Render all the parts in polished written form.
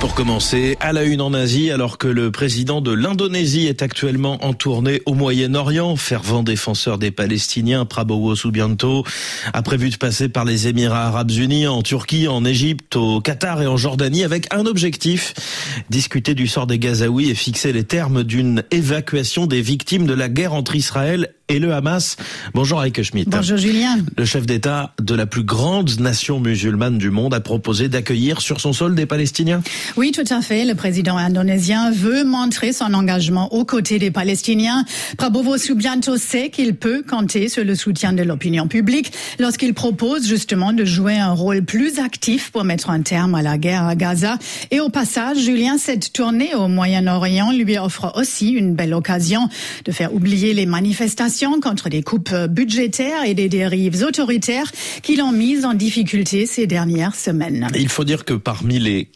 Pour commencer, à la une en Asie, alors que le président de l'Indonésie est actuellement en tournée au Moyen-Orient, fervent défenseur des Palestiniens, Prabowo Subianto a prévu de passer par les Émirats Arabes Unis, en Turquie, en Égypte, au Qatar et en Jordanie, avec un objectif, discuter du sort des Gazaouis et fixer les termes d'une évacuation des victimes de la guerre entre Israël et le Hamas. Bonjour Heike Schmidt. Bonjour Julien. Le chef d'État de la plus grande nation musulmane du monde a proposé d'accueillir sur son sol des Palestiniens. Oui, tout à fait. Le président indonésien veut montrer son engagement aux côtés des Palestiniens. Prabowo Subianto sait qu'il peut compter sur le soutien de l'opinion publique lorsqu'il propose justement de jouer un rôle plus actif pour mettre un terme à la guerre à Gaza. Et au passage, Julien, cette tournée au Moyen-Orient lui offre aussi une belle occasion de faire oublier les manifestations contre des coupes budgétaires et des dérives autoritaires qui l'ont mise en difficulté ces dernières semaines. Il faut dire que parmi les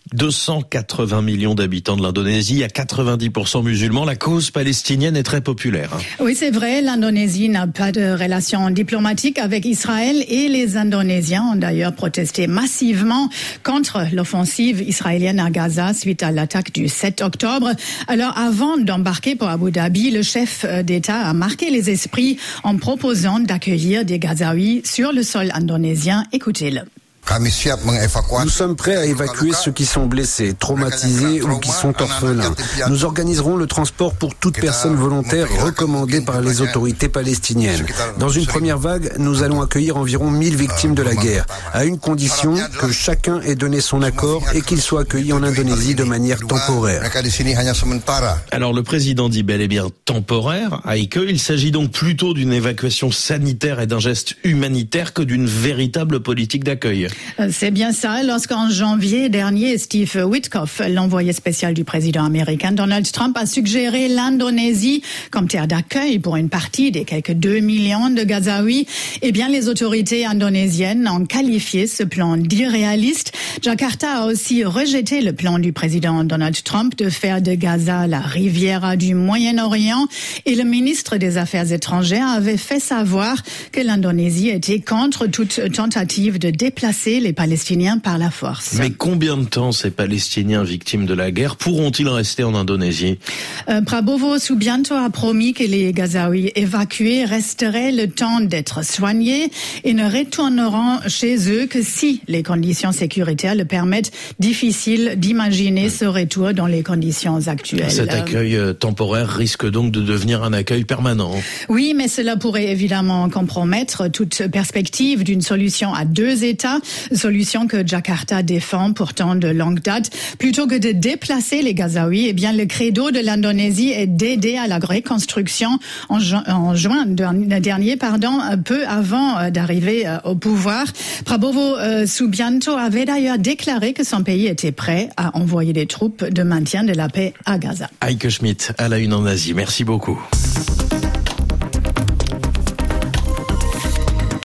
280 millions d'habitants de l'Indonésie, il y a 90% musulmans. La cause palestinienne est très populaire. Oui, c'est vrai. L'Indonésie n'a pas de relations diplomatiques avec Israël et les Indonésiens ont d'ailleurs protesté massivement contre l'offensive israélienne à Gaza suite à l'attaque du 7 octobre. Alors, avant d'embarquer pour Abu Dhabi, le chef d'État a marqué les esprits en proposant d'accueillir des Gazaouis sur le sol indonésien. Écoutez-le. Nous sommes prêts à évacuer ceux qui sont blessés, traumatisés ou qui sont orphelins. Nous organiserons le transport pour toute personne volontaire recommandée par les autorités palestiniennes. Dans une première vague, nous allons accueillir environ 1000 victimes de la guerre, à une condition que chacun ait donné son accord et qu'il soit accueilli en Indonésie de manière temporaire. Alors le président dit bel et bien temporaire, Heike. Il s'agit donc plutôt d'une évacuation sanitaire et d'un geste humanitaire que d'une véritable politique d'accueil. C'est bien ça. Lorsqu'en janvier dernier, Steve Witkoff, l'envoyé spécial du président américain Donald Trump, a suggéré l'Indonésie comme terre d'accueil pour une partie des quelques 2 millions de Gazaouis, eh bien, les autorités indonésiennes ont qualifié ce plan d'irréaliste. Jakarta a aussi rejeté le plan du président Donald Trump de faire de Gaza la Riviera du Moyen-Orient et le ministre des Affaires étrangères avait fait savoir que l'Indonésie était contre toute tentative de déplacer les Palestiniens par la force. Mais combien de temps ces Palestiniens victimes de la guerre pourront-ils rester en Indonésie ? Prabowo Subianto a promis que les Gazaouis évacués resteraient le temps d'être soignés et ne retourneront chez eux que si les conditions sécuritaires le permettent. Difficile d'imaginer ce retour dans les conditions actuelles. Cet accueil temporaire risque donc de devenir un accueil permanent. Oui, mais cela pourrait évidemment compromettre toute perspective d'une solution à 2 États, solution que Jakarta défend pourtant de longue date. Plutôt que de déplacer les Gazaouis, eh bien, le credo de l'Indonésie est d'aider à la reconstruction en juin dernier, peu avant d'arriver au pouvoir. Prabowo Subianto avait d'ailleurs déclaré que son pays était prêt à envoyer des troupes de maintien de la paix à Gaza. Heike Schmidt, à la une en Asie. Merci beaucoup.